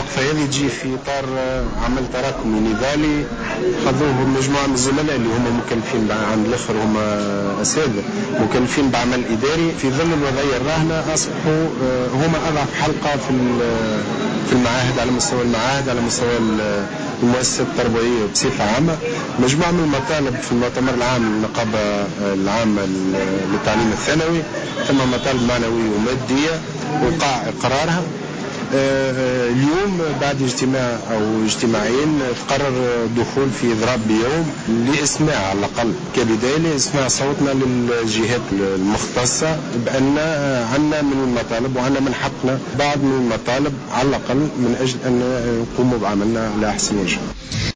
فهذه تجي في إطار عمل تراكمي نضالي خذوه مجموعة من الزملاء اللي هم مكلفين عند الآخر، هم أساتذة مكلفين بعمل إداري في ظل الوضعية الراهنة، أصبحوا هم أضعف حلقة في المعاهد، على مستوى المعاهد، على مستوى المؤسسات التربوية بصفة عامة. مجموعة من المطالب في المؤتمر العام للنقابة العامة للتعليم الثانوي، ثم مطالب معنوية ومادية وقع إقرارها. اليوم بعد اجتماع أو اجتماعين تقرر دخول في إضراب بيوم لإسماع على الأقل كبداية لإسماع صوتنا للجهات المختصة بأن عنا من المطالب وعنا من حقنا بعض من المطالب على الأقل من أجل أن نقوم بعملنا على أحسن وجه.